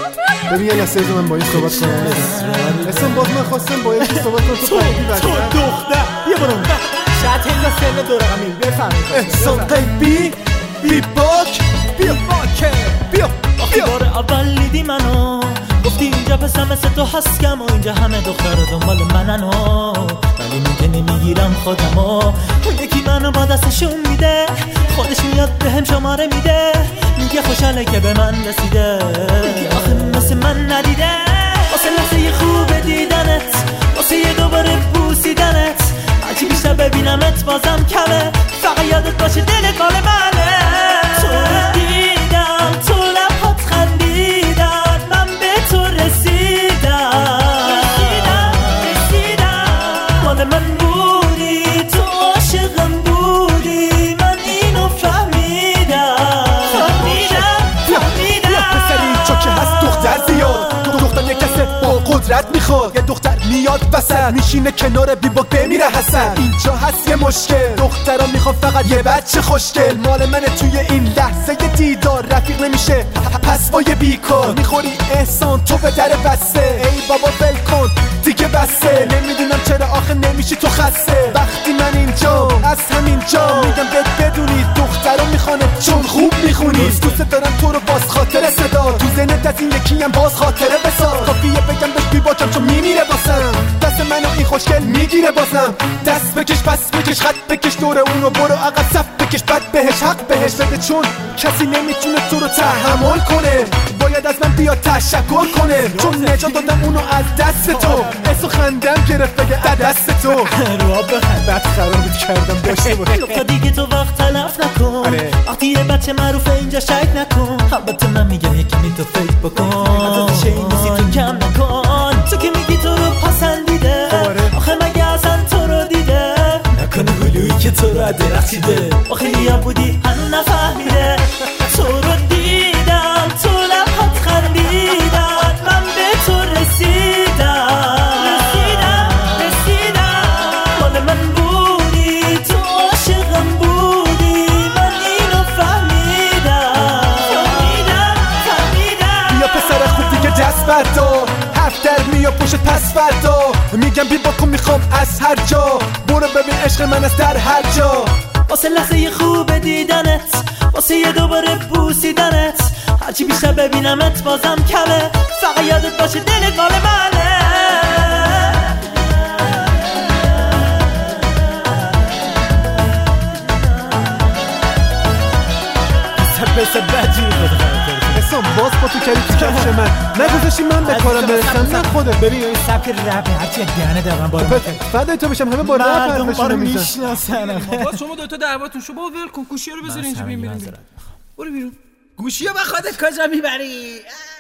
ببین یه لحظه من با این صحبت کنم. اصلا باز من خواستم با این صحبت کنم. تو دختر بیا برو شاید اینجا سن دو رقمی بفهمید احسان قیبی بی باک بیا وقتی بار اول دیدی منو گفتی اینجا پسر مثل تو هستم و اینجا همه دختر دنبال منن ولی من که نمیگیرم خودمو اون یکی منو با دستشون میده خودش میاد بهم شماره میده میگه خوشحاله که به من رسیده میگه آخه مثل من ندیده واسه لحظه خوب دیدنت واسه یه دوباره بوسیدنت هرچی بیشتر ببینمت بازم کمه فقط یادت باشه دلت مال منه تو دیدم تو لبات خندیدن من به تو رسیدم مال من بودی تو عاشقم بودی من اینو فهمیدم پسری چو که هست دختر زیاد دختر یه کسه با قدرت میخواد یه دختر میاد وسط میشینه کنار بیباک بمیره حسن اینجا هست یه مشکل دخترا میخواد فقط یه بچه خوشگل مال منه توی این لحظه دیدار رفیق نمیشه پس با یه بیکار میخوری احسان تو به در بسته ای بابا ول کن دیگه بسته نمیدونم چرا آخه نمیشی تو خسته وقتی من اینجا از همینجا میگم بدونی دخترا میخوانه چون خوب میخونی دوست دارم تو رو باز خاطر صدا تو ذهنت از این یکی هم باز خاطره بساز کافیه بگم بهش بیباکم چون میمیره باسم دست منو این خوشگل میگیره بازم دست بکش پس بکش خط بکش دور اونو برو عقب صف بکش بد بهش حق بهش بده چون کسی نمیتونه تو رو تحمل کنه باید از من بیاد تشکر کنه چون نجات دادم اونو از دست تو اسو خندم گرفت بگه از دست تو رو بخند بعد خرابت کردم داشته باش تا دیگه تو وقت تلف نکن وقتی یه بچه معروفه اینجا شک نکن البته من میگم یکی تو فکر بکن تو کم نکن تو که میگی تو رو پسندیده آخه مگه اصلا تو رو دیده نکنه هلویی که تو رو درخشیده آخه لیا بودی هنو نفهمیده تو رو دیدم تو لبات خندیدن من به تو رسیدم مال من بودی تو عاشقم بودی من اینو فهمیدم بیا پسر خوب دیگه دست بردار حرف در میا پشت پس فردا میگم بی باکن میخوام از هر جا برو ببین عشق من است در هر جا واسه لحظه خوب دیدنت واسه یه دوباره بوسیدنت هرچی بیشتر ببینمت بازم کمه فقط یادت باشه دلت مال منه بس بدی بود احسان باز با تو کردی تو کفش من نگذاشتی من به کارم برسم نه خودت ببین این سبک رپ هرچی دهنه دارم بالا فدای تو بشم همه با رپ حرفشون میشناسن باز شما دوتا دعواتون شو بابا ول کن گوشی رو بذار اینجا بریم برو بیرون گوشی رو بخواد کجا میبری